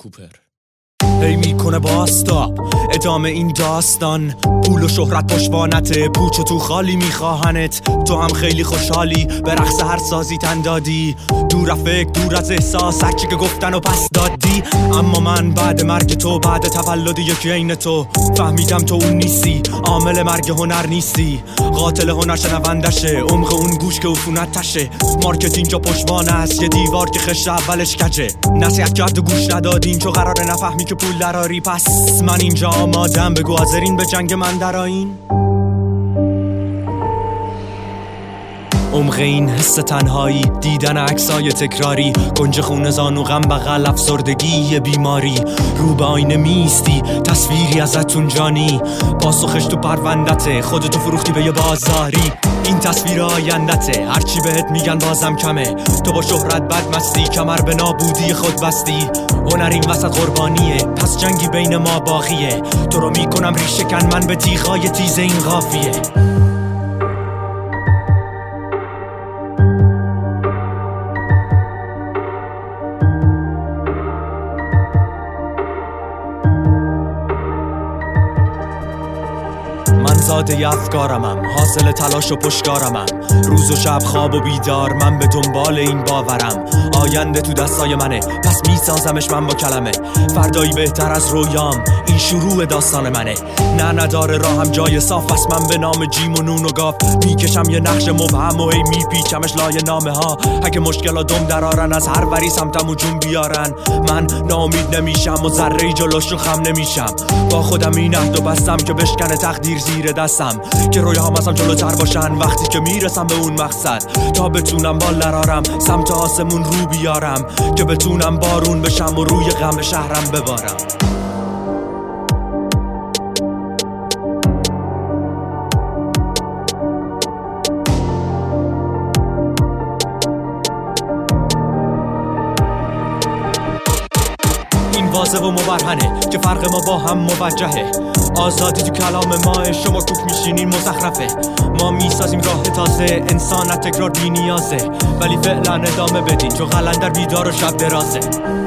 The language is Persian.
کوپر. هی میکنه باستاب ادامه این داستان، پول و شهرت پشوانته، پوچ و تو خالی میخواهنت. تو هم خیلی خوشحالی به رقص هر سازی تن دادی، دور از فکر دور از احساس هرچی که گفتن و پس دادی. اما من بعد مرگ تو، بعد تولد یکی عین تو، فهمیدم تو اون نیستی، عامل مرگ هنر نیستی، قاتل هنر شنوندشه، عمق اون گوش که عفونت تشه. مارکت اینجا پشوانه است، یه دیوار که خشت اولش کجه. نصیحت کرد و گوش ندادین چون قراره نفهمی که پول دراری. پس من اینجا آمادم، بگو حاضرین به جنگ من درآیین. عمق این حس تنهایی، دیدن عکسای تکراری، گنج خون زانو غم بغل افسردگی یه بیماری. رو به آینه میستی تصویری ازتون جانی، پاسخش تو پروندته، خودتو فروختی به یه بازاری. این تصویر آیندته، هرچی بهت میگن بازم کمه. تو با شهرت بد مستی، کمر به نابودی خود بستی. هنر این وسط قربانیه، پس جنگی بین ما باقیه. تو رو میکنم ریشه کن من به تیغای تیز این قافیه. من زاده افکارمم، حاصل تلاش و پشتکارمم، روز و شب خواب و بیدار من به دنبال این باورم. آینده تو دستای منه، پس میسازمش من با کلمه. فردایی بهتر از رویام، این شروع داستان منه. نه نداره راهم جای صاف، پس من به نام جیم و نون و گاف میکشم یه نقش مبهم و هی میپیچمش لای نامه ها. اگه مشکلا دم درارن، از هر وری سمتمو جون بیارن، من ناامید نمیشم و ذره جلوشون خم نمیشم. با خودم این عهدو بستم که بشکنه تقدیر زیر دستم، که رویاهام ازم جلوتر باشن وقتی که میرسم به اون مقصد. تا بتونم بال درارم، سمت آسمون رو بیارم، که بتونم بارون بشم و روی غم شهرم ببارم. واضح و مبرهنه که فرق ما با هم موجهه. آزادی تو کلام ماه، شما کوک میشینین مزخرفه. ما میسازیم راه تازه، انسانت تکرار بی نیازه، ولی فعلا ادامه بدین چون قلندر بیدار و شب درازه.